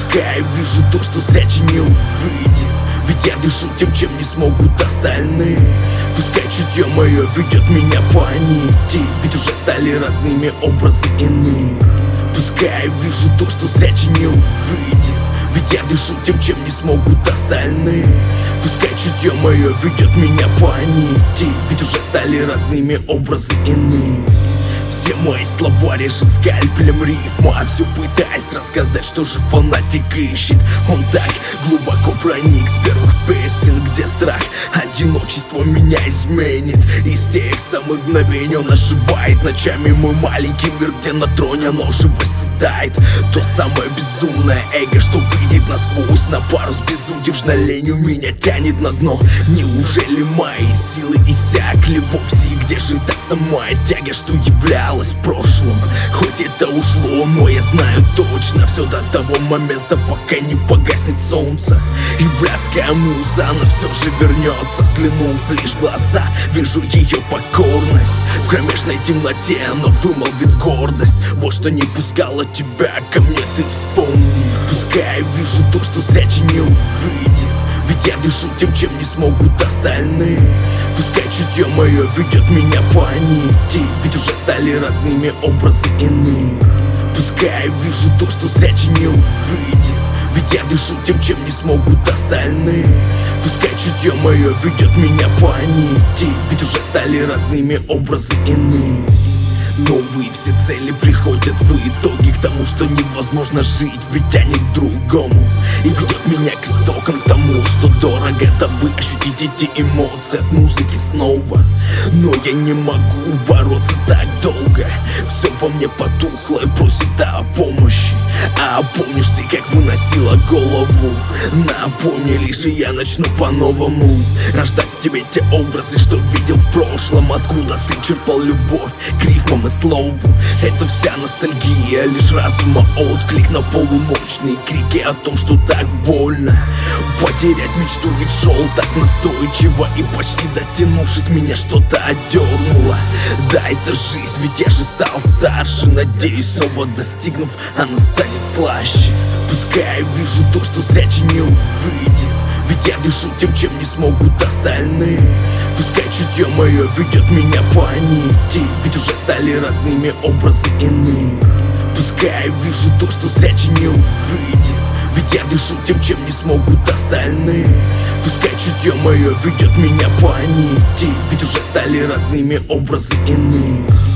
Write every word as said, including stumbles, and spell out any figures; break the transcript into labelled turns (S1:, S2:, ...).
S1: Пускай вижу то, что зрячий не увидит, ведь я дышу тем, чем не смогут остальные. Пускай чутье мое ведет меня по нити, ведь уже стали родными образы иные. Пускай вижу то, что зрячий не увидит, ведь я дышу тем, чем не смогут остальные. Пускай чутье мое ведет меня по нити, ведь уже стали родными образы иные. Все мои слова режет скальпелем рифму, а все пытаясь рассказать, что же фанатик ищет. Он так глубоко проник с первых песен, где страх одиночество меня изменит. Из тех самых мгновений он оживает ночами мой маленький мир, где на троне оно же восседает. То самое безумное эго, что видит насквозь на пару с безудержной ленью меня тянет на дно. Неужели мои силы иссякли вовсе? И где же та самая тяга, что является в прошлом? Хоть это ушло, но я знаю точно, все до того момента, пока не погаснет солнце. И братская муза, она все же вернется. Взглянув лишь в глаза, вижу ее покорность. В кромешной темноте она вымолвит гордость. Вот что не пускала тебя ко мне, ты вспомни. Пускай вижу то, что зрячий не увидит, ведь я дышу тем, чем не смогут остальные. Пускай чутье мое ведет меня по нити, ведь уже стали родными образы иные. Пускай вижу то, что зрячий не увидит, ведь я дышу тем, чем не смогут остальные. Пускай чутье мое ведет меня по нити, ведь уже стали родными образы иные. Новые все цели приходят в итоге к тому, что невозможно жить, ведь тянет к другому. И ведет меня к истокам, к тому, что дорого, дабы ощутить эти эмоции от музыки снова. Но я не могу бороться так долго, все во мне потухло и просит о помощи. А помнишь ты, как выносила голову? Напомни лишь, и я начну по-новому рождать в тебе те образы, что видел в прошлом. Откуда ты черпал любовь к рифмам и слову? Это вся ностальгия, лишь разума отклик на полуночные крики о том, что так больно потерять мечту, ведь шел так настойчиво и почти дотянувшись, меня что-то отдернуло. Да, это жизнь, ведь я же стал старше. Надеюсь, снова достигнув, она станет слаще. Пускай вижу то, что зрячий не увидит, ведь я дышу тем, чем не смогут остальные. Пускай чутье мое ведет меня по нити, ведь уже стали родными образы иные. Пускай вижу то, что зрячий не увидит, ведь я дышу тем, чем не смогут остальные. Пускай чутье мое ведет меня по нити, ведь уже стали родными образы иные.